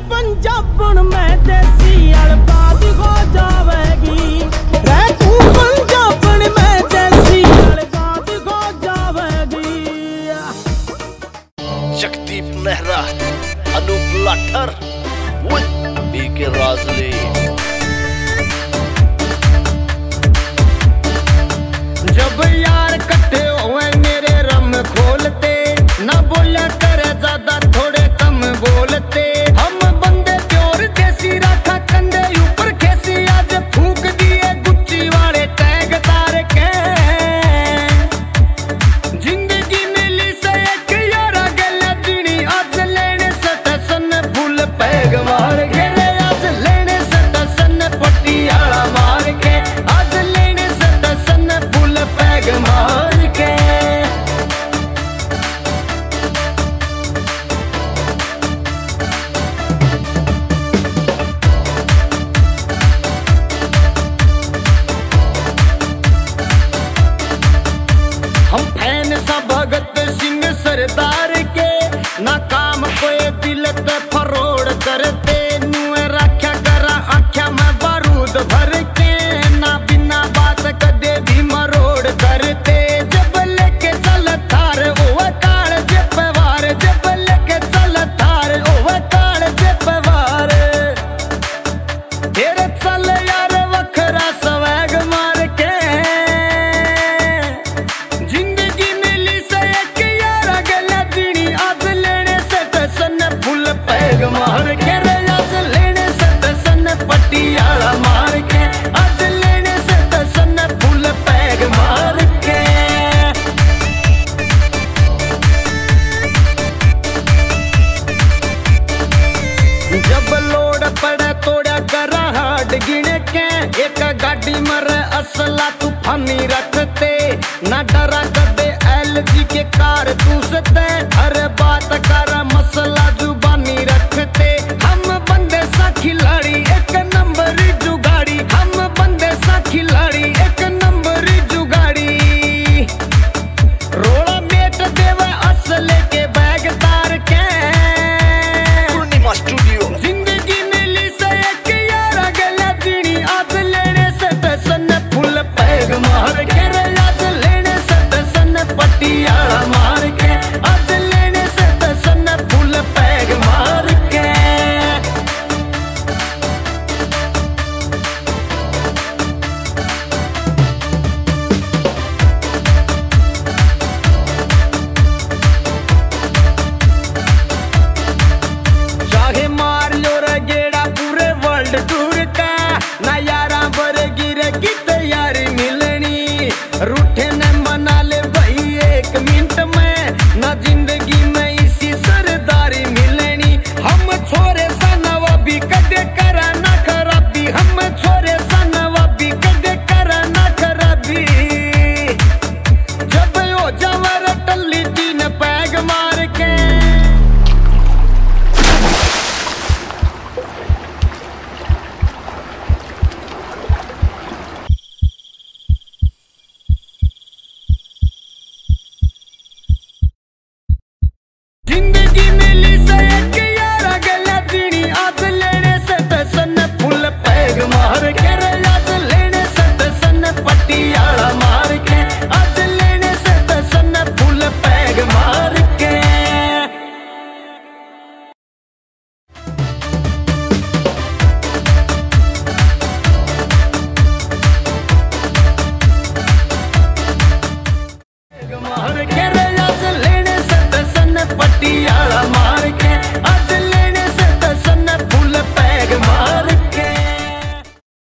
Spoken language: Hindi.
पंजाबन मैं देसी अलगाद हो जावेगी। रे तू पंजाबन मैं देसी अलगाद हो जावेगी। जगदीप नेहरा, अनूप लाठर, बीके राजली। जब यार कट्ठे हुए मेरे रम खोलते, ना बोला करे ज्यादा थोड़े कम बोलते। हम बंदे प्योर देसी रखा कंधे ऊपर खेसी, आज फूक दिए गुच्ची वाले टैग तार के। जिंदगी मिली से एक यारा गला जीनी, आज लेने से टसन फुल पैग मार के। आज लेने से टसन पटियाला मार के, आज लेने से टसन फुल पैग मार के। हम फैन सा भगत सिंह सरदार के, ना काम कोई दिल ते फरोड़ करते। नुए रख्या करा आख्या मैं बारूद भर के, ना बिना बात कदे भी मरोड़ करते। जब लेके चल थार ओवे काल जेब वार, जब लेके चल थार ओवे काल जेब वार। तेरे चल यार वखरा स्वैग मार के। जिंदगी मिली से एक यारा गला जीनी, आज लेने से टसन फुल पैग मार के। आज लेने से टसन पटियाला मार के, आज लेने से टसन फुल पैग मार के। जब लोड पड़े तोड़ा करा हाड गिन के, एक गाड़ी मरे असला तूफानी रखते। ना डरा कदे LG के कारतूसते, हर बात कर मसला जुबानी रखते। हम बंदे सा खिलाड़ी एक नंबर जुगाड़ी, हम बंदे सा खिलाड़ी एक नंबर जुगाड़ी। रोड़ा मेट देवे असले के बैग तार के। पूर्णिमा स्टूडियो। जिंदगी मिली से एक यारा गला जीनी, आज लेने से टसन फुल पैग मार के। आज लेने से टसन पटियाला मार के, आज लेने से टसन फुल पैग मार के। चाहे मार लो रे गेड़ा पूरे वर्ल्ड टूर का, ना यारा बरगी रे की तैयारी मिलनी। रूठे न मना ले भाई एक मिनट में, ना जिंदगी में इसी सरदारी मिलनी। हम छोरे सा नवाबी कदे करा ना खराबी, हम छोरे सा नवाबी कदे करा ना खराबी। जब हो जावर टल्ली तीन पैग मार के। जिंदगी मिली से एक यारा गला जीनी, आज लेने से टसन फुल पैग मार के। आज लेने से टसन पटियाला मार के, आज लेने से टसन फुल पैग मार के। मार के आज लेने से टसन पटियाला